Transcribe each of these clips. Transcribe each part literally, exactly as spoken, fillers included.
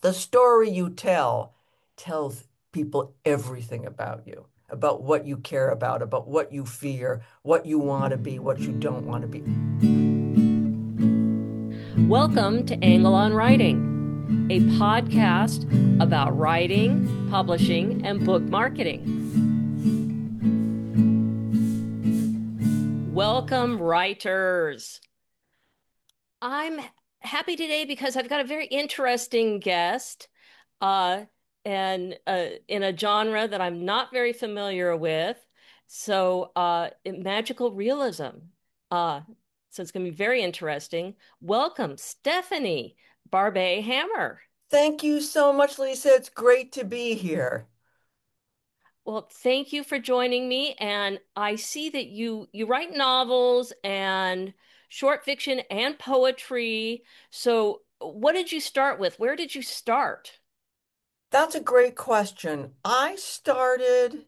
The story you tell tells people everything about you, about what you care about, about what you fear, what you want to be, what you don't want to be. Welcome to Angle on Writing, a podcast about writing, publishing, and book marketing. Welcome, writers. I'm happy today because I've got a very interesting guest, uh, and uh, in a genre that I'm not very familiar with. So, uh, magical realism. Uh, so it's going to be very interesting. Welcome, Stephanie Barbet Hammer. Thank you so much, Lisa. It's great to be here. Well, thank you for joining me. And I see that you you write novels and short fiction and poetry. So, what did you start with? Where did you start? That's a great question. I started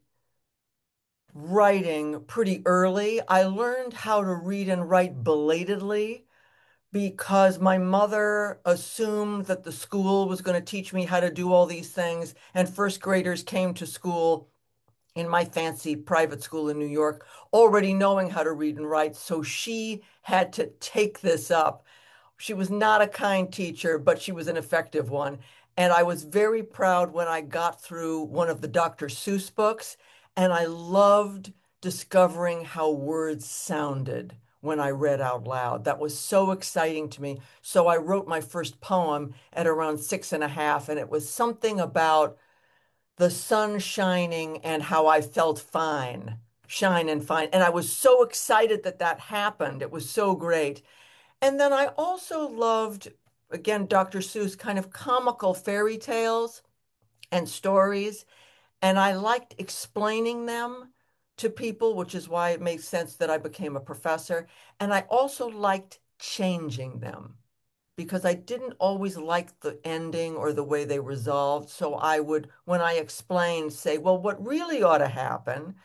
writing pretty early. I learned how to read and write belatedly because my mother assumed that the school was going to teach me how to do all these things, and first graders came to school in my fancy private school in New York already knowing how to read and write. So she had to take this up. She was not a kind teacher, but she was an effective one. And I was very proud when I got through one of the Doctor Seuss books, and I loved discovering how words sounded when I read out loud. That was so exciting to me. So I wrote my first poem at around six and a half, and it was something about the sun shining and how I felt fine, shine and fine. And I was so excited that that happened. It was so great. And then I also loved, again, Doctor Seuss kind of comical fairy tales and stories. And I liked explaining them to people, which is why it makes sense that I became a professor. And I also liked changing them because I didn't always like the ending or the way they resolved. So I would, when I explained, say, well, what really ought to happen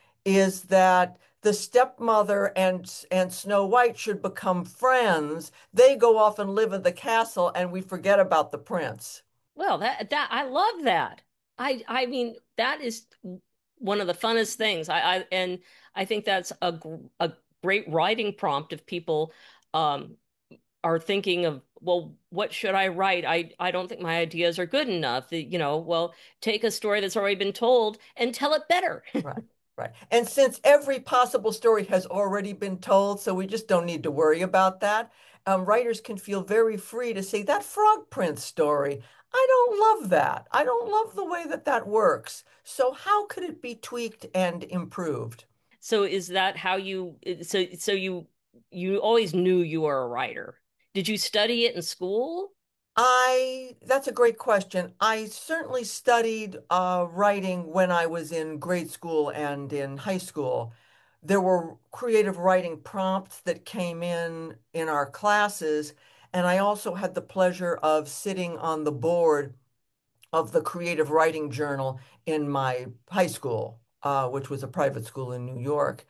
is that the stepmother and and Snow White should become friends. They go off and live in the castle, and we forget about the prince. Well, that that I love that. I I mean, that is one of the funnest things. I, I and I think that's a gr- a great writing prompt if people um are thinking of, well, what should I write? I I don't think my ideas are good enough. The- You know, well, take a story that's already been told and tell it better. Right, right. And since every possible story has already been told, so we just don't need to worry about that, um, writers can feel very free to say, that Frog Prince story, I don't love that. I don't love the way that that works. So how could it be tweaked and improved? So is that how you so so you you always knew you were a writer? Did you study it in school? I, that's a great question. I certainly studied uh, writing when I was in grade school and in high school. There were creative writing prompts that came in in our classes, and I also had the pleasure of sitting on the board of the creative writing journal in my high school, uh, which was a private school in New York.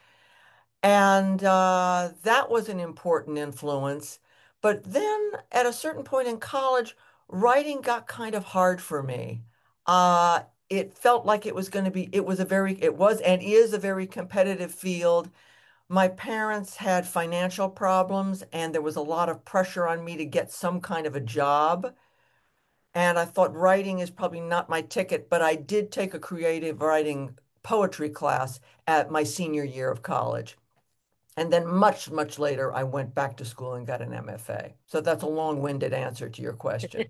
And uh, that was an important influence. But then at a certain point in college, writing got kind of hard for me. Uh, it felt like it was going to be, it was a very, it was and is a very competitive field. My parents had financial problems, and there was a lot of pressure on me to get some kind of a job. And I thought writing is probably not my ticket, but I did take a creative writing poetry class at my senior year of college. And then much, much later, I went back to school and got an M F A. So that's a long-winded answer to your question.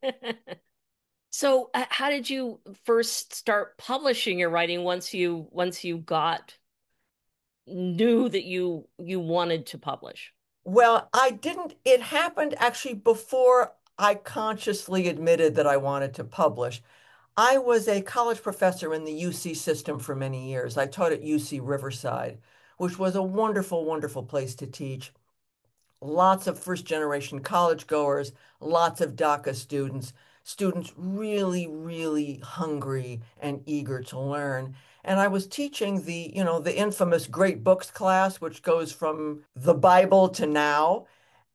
So, uh, how did you first start publishing your writing once you once you got knew that you you wanted to publish? Well, I didn't, it happened actually before I consciously admitted that I wanted to publish. I was a college professor in the U C system for many years. I taught at U C Riverside, which was a wonderful, wonderful place to teach. Lots of first generation college goers, lots of DACA students, students really, really hungry and eager to learn. And I was teaching the, you know, the infamous Great Books class, which goes from the Bible to now.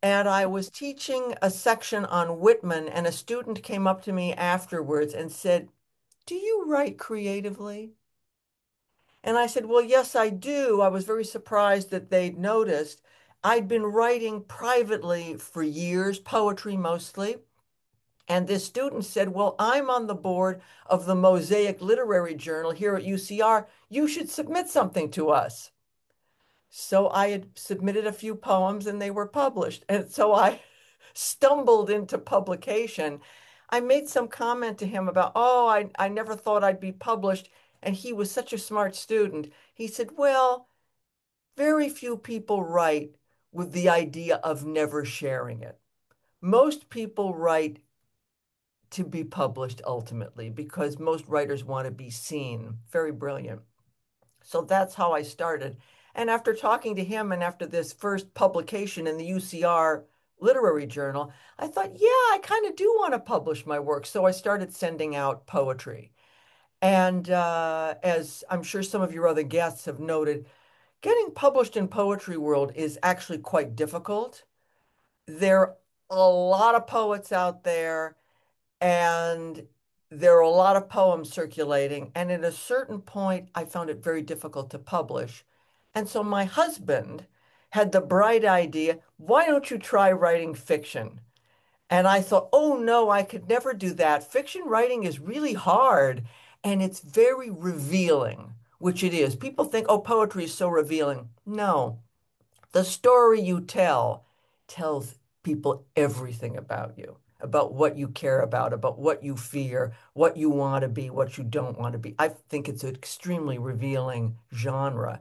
And I was teaching a section on Whitman, and a student came up to me afterwards and said, "Do you write creatively?" And I said, "Well, yes, I do." I was very surprised that they'd noticed. I'd been writing privately for years, poetry mostly. And this student said, "Well, I'm on the board of the Mosaic Literary Journal here at U C R. You should submit something to us." So I had submitted a few poems and they were published. And so I stumbled into publication. I made some comment to him about, oh, I, I never thought I'd be published. And he was such a smart student. He said, well, very few people write with the idea of never sharing it. Most people write to be published ultimately because most writers want to be seen. Very brilliant. So that's how I started. And after talking to him and after this first publication in the U C R Literary Journal, I thought, yeah, I kind of do want to publish my work. So I started sending out poetry. And uh, as I'm sure some of your other guests have noted, getting published in poetry world is actually quite difficult. There are a lot of poets out there, and there are a lot of poems circulating. And at a certain point, I found it very difficult to publish. And so my husband had the bright idea, why don't you try writing fiction? And I thought, oh no, I could never do that. Fiction writing is really hard and it's very revealing, which it is. People think, oh, poetry is so revealing. No, the story you tell tells people everything about you, about what you care about, about what you fear, what you want to be, what you don't want to be. I think it's an extremely revealing genre.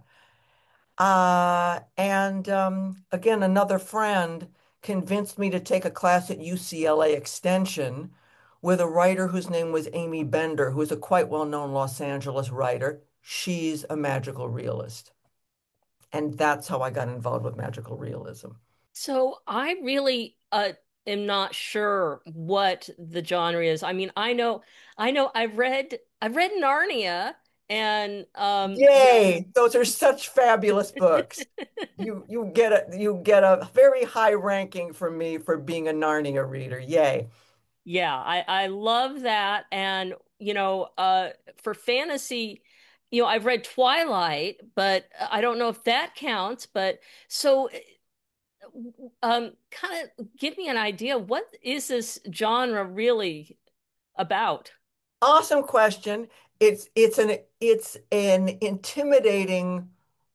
Uh, and um, again, another friend convinced me to take a class at U C L A Extension with a writer whose name was Amy Bender, who is a quite well-known Los Angeles writer. She's a magical realist. And that's how I got involved with magical realism. So I really uh am not sure what the genre is. I mean, I know I know I've read I've read Narnia and um you Yay! Those are such fabulous books. You you get a you get a very high ranking from me for being a Narnia reader. Yay. yeah, I I love that. And you know, uh for fantasy, you know, I've read Twilight, but I don't know if that counts, but so um kind of give me an idea, what is this genre really about? Awesome question. It's it's an it's an intimidating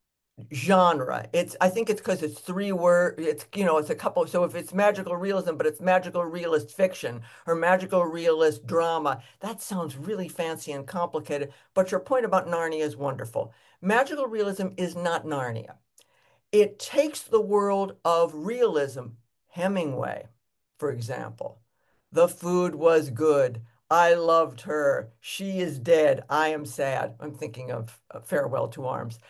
genre. It's I think it's because it's three word it's you know it's a couple so if it's magical realism but it's magical realist fiction or magical realist drama, that sounds really fancy and complicated, but your point about Narnia is wonderful. Magical realism is not Narnia. It takes the world of realism, Hemingway, for example. The food was good. I loved her. She is dead. I am sad. I'm thinking of uh, Farewell to Arms.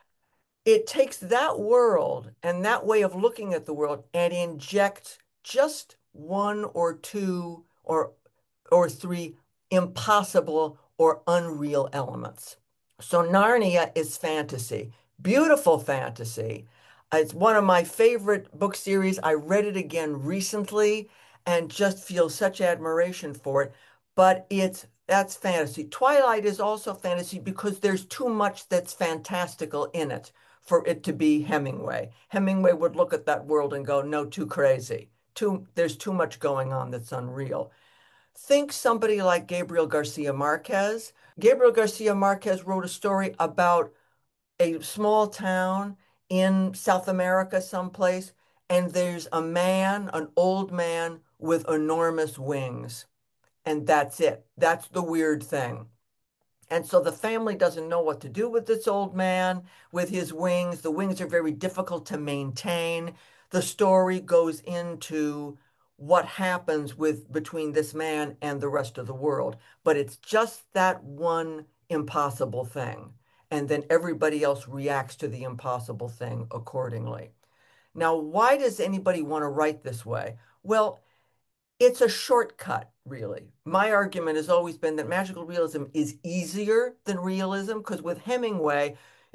It takes that world and that way of looking at the world and injects just one or two or or three impossible or unreal elements. So Narnia is fantasy, beautiful fantasy. It's one of my favorite book series. I read it again recently and just feel such admiration for it. But it's that's fantasy. Twilight is also fantasy because there's too much that's fantastical in it for it to be Hemingway. Hemingway would look at that world and go, no, too crazy. Too, there's too much going on that's unreal. Think somebody like Gabriel Garcia Marquez. Gabriel Garcia Marquez wrote a story about a small town in South America, someplace, and there's a man, an old man with enormous wings. And that's it. That's the weird thing. And so the family doesn't know what to do with this old man with his wings. The wings are very difficult to maintain. The story goes into what happens with between this man and the rest of the world. But it's just that one impossible thing. And then everybody else reacts to the impossible thing accordingly. Now, why does anybody want to write this way? Well, it's a shortcut, really. My argument has always been that magical realism is easier than realism because with Hemingway,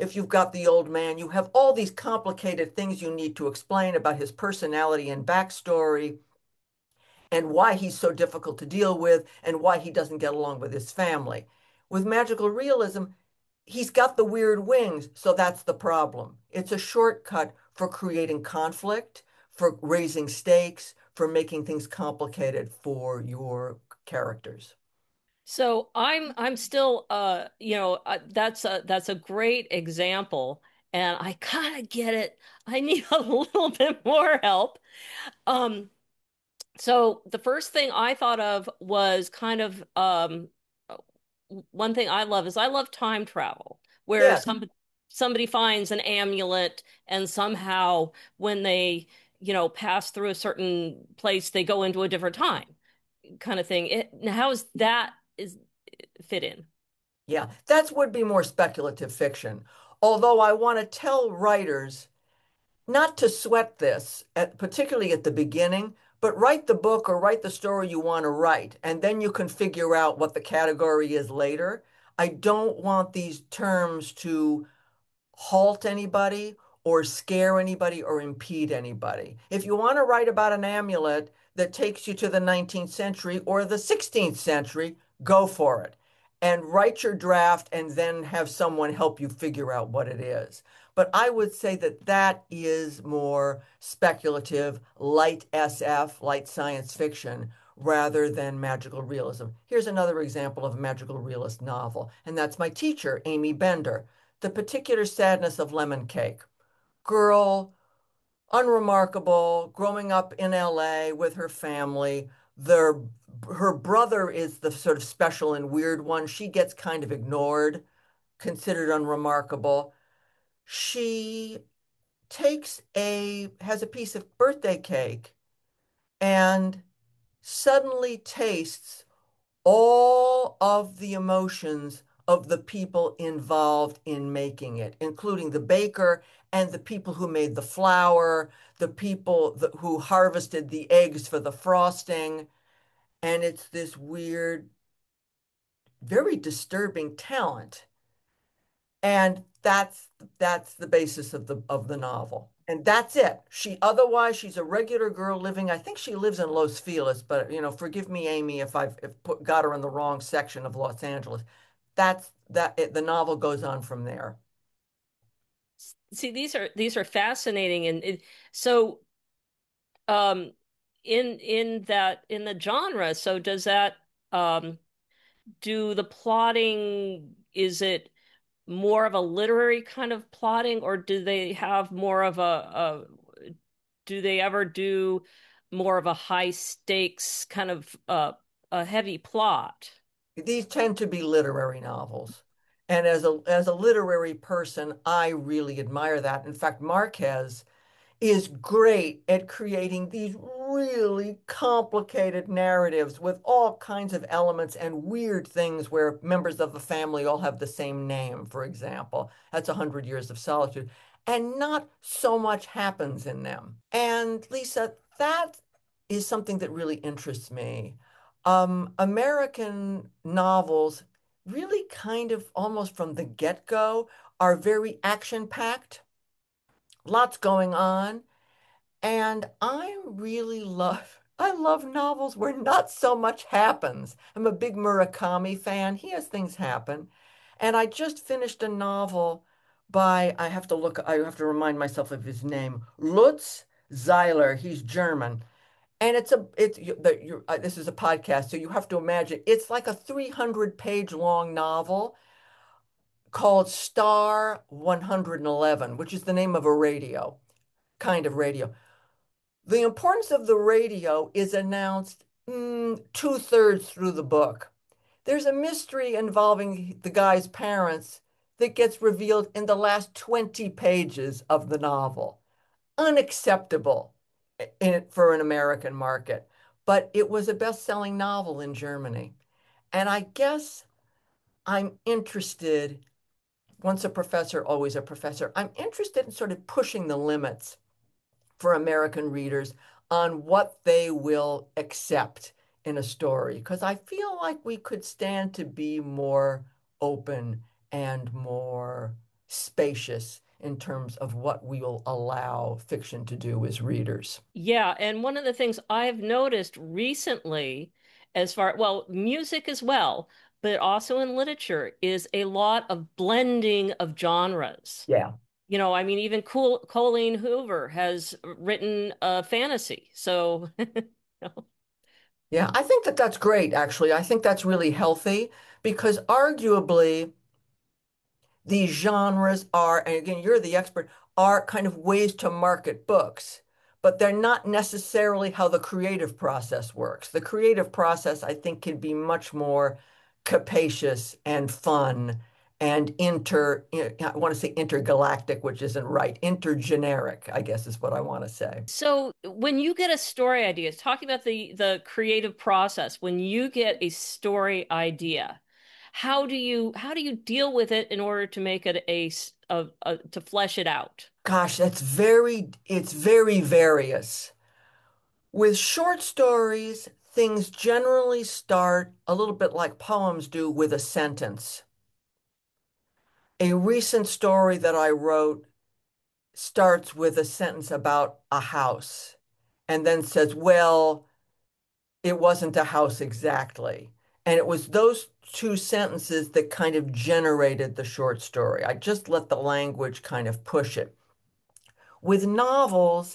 If you've got the old man, you have all these complicated things you need to explain about his personality and backstory and why he's so difficult to deal with and why he doesn't get along with his family. With magical realism, he's got the weird wings, so that's the problem. It's a shortcut for creating conflict, for raising stakes, for making things complicated for your characters. So I'm I'm still uh you know uh, that's a that's a great example, and I kind of get it. I need a little bit more help. Um so the first thing I thought of was kind of um one thing I love is I love time travel, where Yes, some somebody finds an amulet and somehow when they, you know, pass through a certain place, they go into a different time kind of thing. It, now, how is that is fit in? yeah, that would be more speculative fiction. Although I want to tell writers not to sweat this, at, particularly at the beginning, but write the book or write the story you want to write, and then you can figure out what the category is later. I don't want these terms to halt anybody or scare anybody or impede anybody. If you want to write about an amulet that takes you to the nineteenth century or the sixteenth century, go for it. And write your draft and then have someone help you figure out what it is. But I would say that that is more speculative, light S F, light science fiction, rather than magical realism. Here's another example of a magical realist novel, and that's my teacher, Amy Bender. The Particular Sadness of Lemon Cake. Girl, unremarkable, growing up in L A with her family. Their, her brother is the sort of special and weird one. She gets kind of ignored, considered unremarkable. She takes a, has a piece of birthday cake and suddenly tastes all of the emotions of the people involved in making it, including the baker and the people who made the flour, the people that, who harvested the eggs for the frosting. And it's this weird, very disturbing talent. And that's that's the basis of the of the novel. And that's it. She otherwise she's a regular girl living. I think she lives in Los Feliz, but you know, forgive me, Amy, if I've if put, got her in the wrong section of Los Angeles. That's that it, the novel goes on from there. See, these are these are fascinating, and it, so um in in that in the genre, so does that um do the plotting, is it more of a literary kind of plotting, or do they have more of a, a do they ever do more of a high stakes kind of uh, a heavy plot? These tend to be literary novels. And as a as a literary person, I really admire that. In fact, Marquez is great at creating these really complicated narratives with all kinds of elements and weird things where members of the family all have the same name, for example. That's A Hundred Years of Solitude. And not so much happens in them. And Lisa, that is something that really interests me. Um, American novels really kind of almost from the get-go are very action-packed, lots going on. And I really love, I love novels where not so much happens. I'm a big Murakami fan. He has things happen. And I just finished a novel by, I have to look, I have to remind myself of his name, Lutz Zeiler. He's German. And it's a, it's, you, the, you, uh, this is a podcast, so you have to imagine it's like a three hundred page long novel called Star one hundred eleven, which is the name of a radio, kind of radio. The importance of the radio is announced mm, two-thirds through the book. There's a mystery involving the guy's parents that gets revealed in the last twenty pages of the novel. Unacceptable in, for an American market. But it was a best-selling novel in Germany. And I guess I'm interested, once a professor, always a professor, I'm interested in sort of pushing the limits for American readers on what they will accept in a story, because I feel like we could stand to be more open and more spacious in terms of what we will allow fiction to do as readers. Yeah, and one of the things I've noticed recently, as far, well, music as well, but also in literature, is a lot of blending of genres. Yeah. You know, I mean, even Col Colleen Hoover has written a fantasy. So, you know. Yeah, I think that that's great, actually. I think that's really healthy because arguably these genres are, and again, you're the expert, are kind of ways to market books, but they're not necessarily how the creative process works. The creative process, I think, can be much more capacious and fun and inter, I want to say intergalactic, which isn't right. Intergeneric, I guess is what I want to say. So when you get a story idea, talking about the the creative process, when you get a story idea, how do you how do you deal with it in order to make it a, s- a- a- to flesh it out? Gosh, that's very, it's very various. With short stories, things generally start a little bit like poems do with a sentence. A recent story that I wrote starts with a sentence about a house and then says, well, it wasn't a house exactly. And it was those two sentences that kind of generated the short story. I just let the language kind of push it. With novels,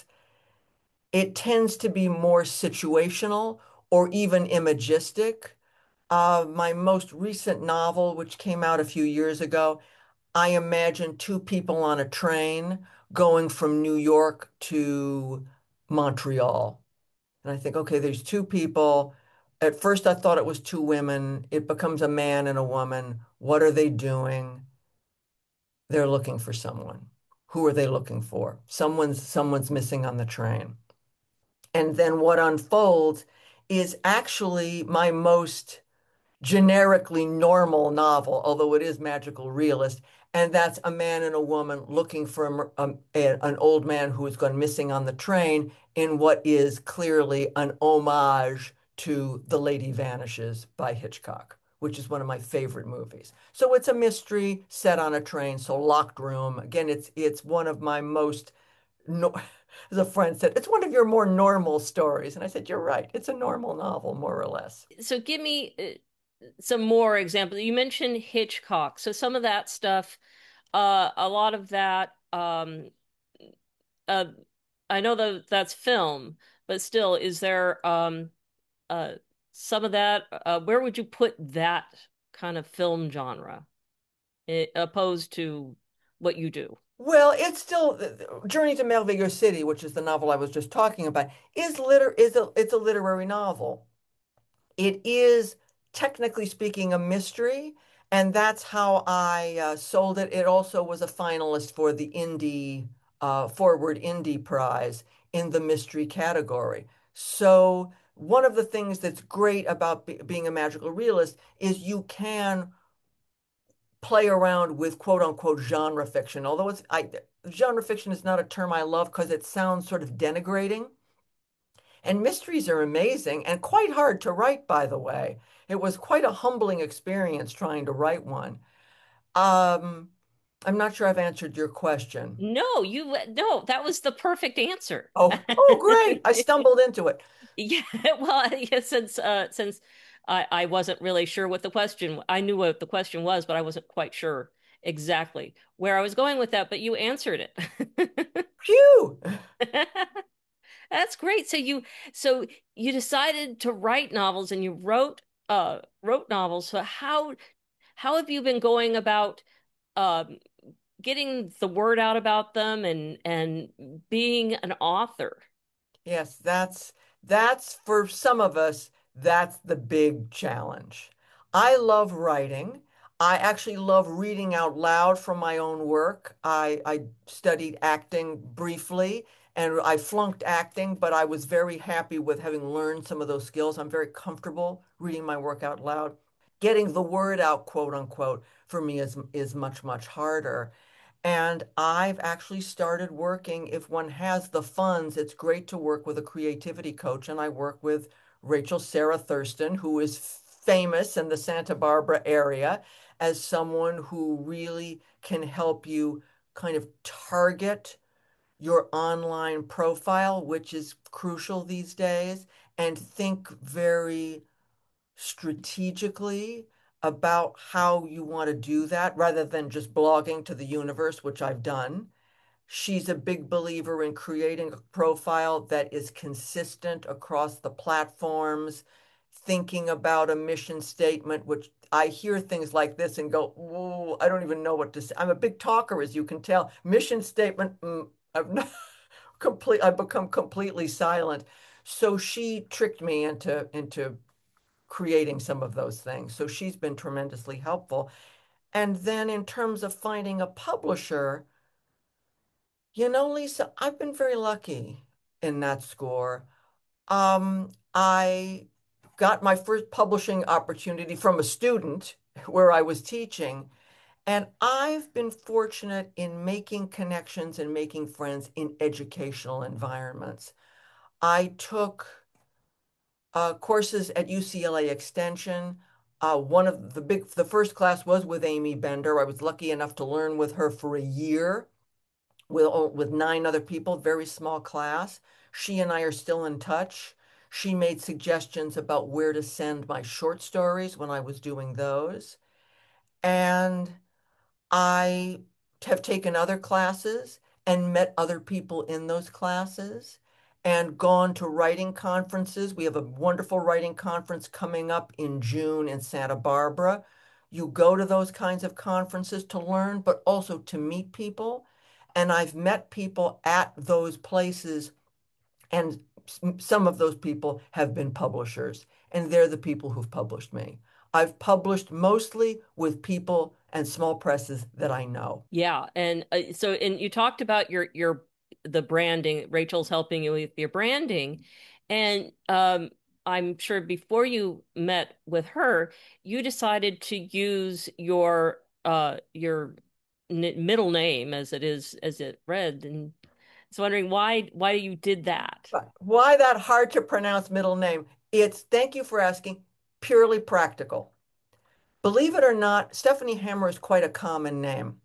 it tends to be more situational or even imagistic. Uh, my most recent novel, which came out a few years ago, I imagine two people on a train going from New York to Montreal. And I think, okay, there's two people. At first, I thought it was two women. It becomes a man and a woman. What are they doing? They're looking for someone. Who are they looking for? Someone's someone's missing on the train. And then what unfolds is actually my most generically normal novel, although it is magical realist. And that's a man and a woman looking for a, a, an old man who has gone missing on the train in what is clearly an homage to The Lady Vanishes by Hitchcock, which is one of my favorite movies. So it's a mystery set on a train, so locked room. Again, it's it's one of my most no, as a friend said, it's one of your more normal stories. And I said, you're right. It's a normal novel, more or less. So give me uh, some more examples. You mentioned Hitchcock. So some of that stuff, uh, a lot of that, um, uh, I know that that's film, but still, is there um, uh, some of that? Uh, where would you put that kind of film genre eh, opposed to what you do? Well, it's still Journey to Melville City, which is the novel I was just talking about, is liter is a it's a literary novel. It is, technically speaking, a mystery, and that's how I uh, sold it. It also was a finalist for the Indie uh, Forward Indie Prize in the mystery category. So one of the things that's great about be being a magical realist is you can play around with quote unquote genre fiction. Although it's I genre fiction is not a term I love because it sounds sort of denigrating. And mysteries are amazing and quite hard to write, by the way. It was quite a humbling experience trying to write one. Um, I'm not sure I've answered your question. No, you no, that was the perfect answer. Oh, oh, great. I stumbled into it. Yeah, well, yeah, since uh since I I wasn't really sure what the question I knew what the question was, but I wasn't quite sure exactly where I was going with that, but you answered it. Phew. That's great. So you so you decided to write novels and you wrote uh wrote novels. So how how have you been going about um getting the word out about them and and being an author? Yes, that's that's for some of us, that's the big challenge. I love writing. I actually love reading out loud from my own work. I, I studied acting briefly and I flunked acting, but I was very happy with having learned some of those skills. I'm very comfortable reading my work out loud. Getting the word out, quote unquote, for me is is much, much harder. And I've actually started working, if one has the funds, it's great to work with a creativity coach. And I work with Rachel Sarah Thurston, who is famous in the Santa Barbara area. as someone who really can help you kind of target your online profile, which is crucial these days, and think very strategically about how you want to do that rather than just blogging to the universe, which I've done. She's a big believer in creating a profile that is consistent across the platforms, thinking about a mission statement, which I hear things like this and go, whoa, I don't even know what to say. I'm a big talker, as you can tell. Mission statement, mm, I've not complete, I've become completely silent. So she tricked me into into creating some of those things. So she's been tremendously helpful. And then in terms of finding a publisher, you know, Lisa, I've been very lucky in that score. Um, I got my first publishing opportunity from a student where I was teaching, and I've been fortunate in making connections and making friends in educational environments. I took uh, courses at U C L A Extension. Uh, one of the big, the first class was with Amy Bender. I was lucky enough to learn with her for a year with with nine other people, very small class. She and I are still in touch. She made suggestions about where to send my short stories when I was doing those. And I have taken other classes and met other people in those classes and gone to writing conferences. We have a wonderful writing conference coming up in June in Santa Barbara. You go to those kinds of conferences to learn, but also to meet people. And I've met people at those places, and some of those people have been publishers, and they're the people who've published me. I've published mostly with people and small presses that I know. Yeah, and uh, so and you talked about your your the branding. Rachel's helping you with your branding, and um, I'm sure before you met with her, you decided to use your uh your n middle name as it is as it read, and I was wondering why why you did that. But why that hard to pronounce middle name? It's, thank you for asking, purely practical. Believe it or not, Stephanie Hammer is quite a common name.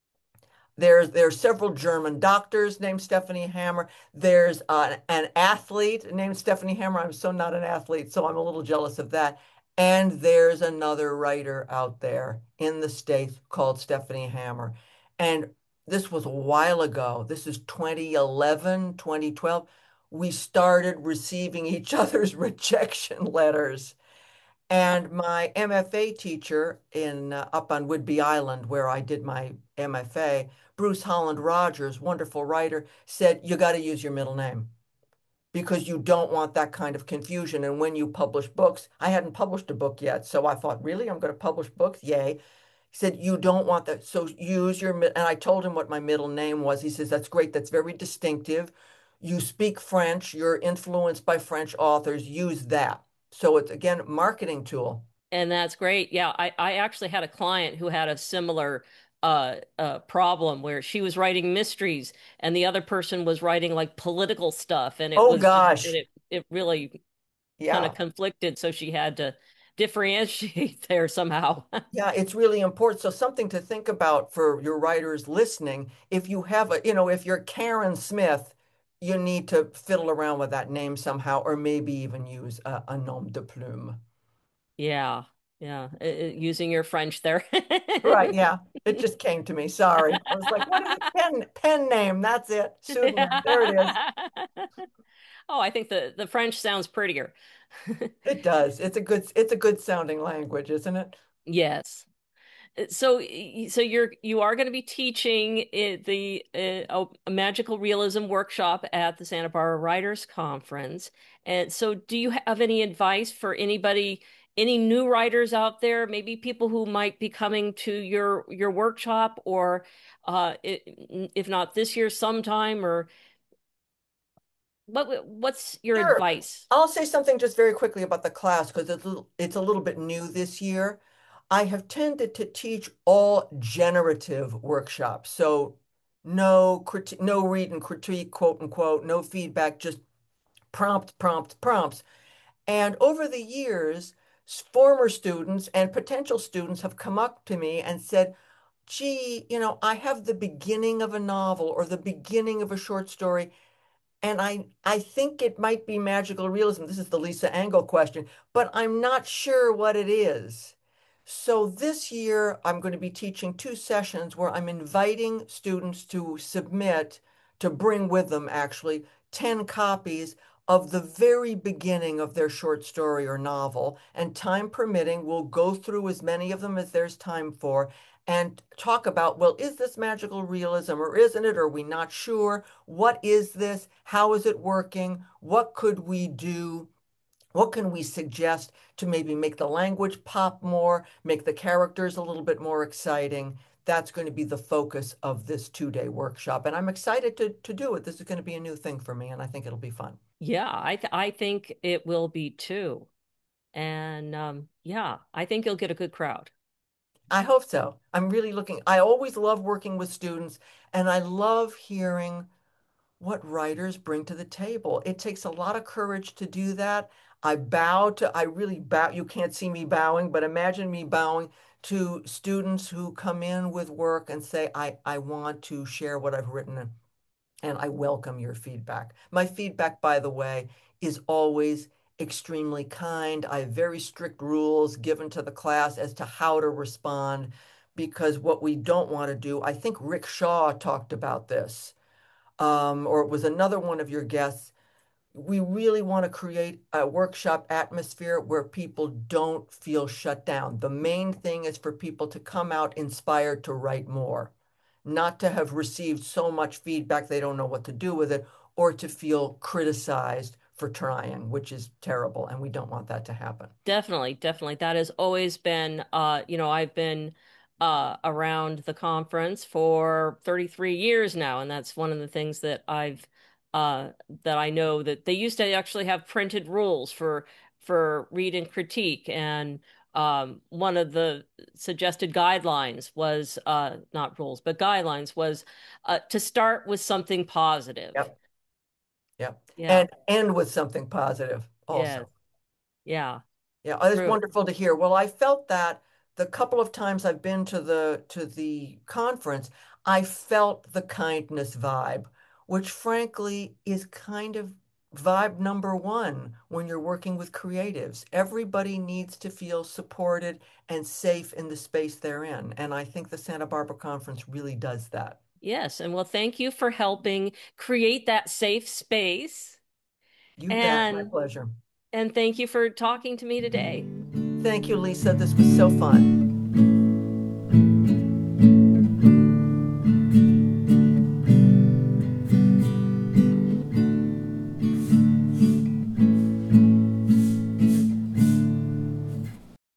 There's there's several German doctors named Stephanie Hammer. There's uh, an athlete named Stephanie Hammer. I'm so not an athlete, so I'm a little jealous of that. And there's another writer out there in the States called Stephanie Hammer. And this was a while ago. This is twenty eleven, twenty twelve. We started receiving each other's rejection letters. And my M F A teacher in uh, up on Whidbey Island, where I did my M F A, Bruce Holland Rogers, wonderful writer, said, you got to use your middle name because you don't want that kind of confusion. And when you publish books, I hadn't published a book yet. So I thought, really? I'm going to publish books? Yay. He said, you don't want that. So use your, and I told him what my middle name was. He says, that's great. That's very distinctive. You speak French. You're influenced by French authors. Use that. So it's, again, marketing tool. And that's great. Yeah, I, I actually had a client who had a similar uh, uh, problem where she was writing mysteries and the other person was writing like political stuff, and it Oh was just gosh. it it really kind of Yeah. conflicted, so she had to differentiate there somehow. Yeah, it's really important. So something to think about for your writers listening. If you have a, you know, if you're Karen Smith, you need to fiddle around with that name somehow, or maybe even use a, a nom de plume. Yeah, yeah, uh, uh, using your French there. Right, yeah. It just came to me. Sorry. I was like, what is it? Pen pen name. That's it. Pseudonym. There it is. Oh, I think the the French sounds prettier. It does. It's a good it's a good sounding language, isn't it? Yes. So, so you're you are going to be teaching it, the uh, a magical realism workshop at the Santa Barbara Writers Conference. And so, do you have any advice for anybody, any new writers out there, maybe people who might be coming to your your workshop, or uh, it, if not this year, sometime, or what what's your Sure. advice? I'll say something just very quickly about the class because it's a little, it's a little bit new this year. I have tended to teach all generative workshops. So no criti no read and critique, quote unquote, no feedback, just prompt, prompt, prompts. And over the years, former students and potential students have come up to me and said, gee, you know, I have the beginning of a novel or the beginning of a short story, and I I think it might be magical realism. This is the Lisa Engel question, but I'm not sure what it is. So this year I'm going to be teaching two sessions where I'm inviting students to submit, to bring with them actually ten copies of the very beginning of their short story or novel. And time permitting, we'll go through as many of them as there's time for and talk about, well, is this magical realism or isn't it? Are we not sure? What is this? How is it working? What could we do? What can we suggest to maybe make the language pop more, make the characters a little bit more exciting? That's going to be the focus of this two-day workshop. And I'm excited to, to do it. This is going to be a new thing for me, and I think it'll be fun. Yeah, I th I think it will be too. And um, yeah, I think you'll get a good crowd. I hope so. I'm really looking, I always love working with students, and I love hearing what writers bring to the table. It takes a lot of courage to do that. I bow to, I really bow. You can't see me bowing, but imagine me bowing to students who come in with work and say, I, I want to share what I've written and I welcome your feedback. My feedback, by the way, is always extremely kind. I have very strict rules given to the class as to how to respond because what we don't want to do, I think Rick Shaw talked about this um, or it was another one of your guests, we really want to create a workshop atmosphere where people don't feel shut down. The main thing is for people to come out inspired to write more, not to have received so much feedback they don't know what to do with it, or to feel criticized for trying, which is terrible, and we don't want that to happen. Definitely, definitely. That has always been, uh, you know, I've been uh, around the conference for thirty-three years now, and that's one of the things that I've uh, that I know that they used to actually have printed rules for for read and critique, and um, one of the suggested guidelines was uh, not rules, but guidelines was uh, to start with something positive. Yep, yep. Yeah. And end with something positive Yes. also. Yeah. Yeah, oh, it's True. wonderful to hear. Well, I felt that the couple of times I've been to the to the conference, I felt the kindness vibe, which frankly is kind of vibe number one when you're working with creatives. Everybody needs to feel supported and safe in the space they're in, and I think the Santa Barbara conference really does that. Yes, and well, thank you for helping create that safe space. You bet, my And pleasure. and thank you for talking to me today. Thank you, Lisa. This was so fun.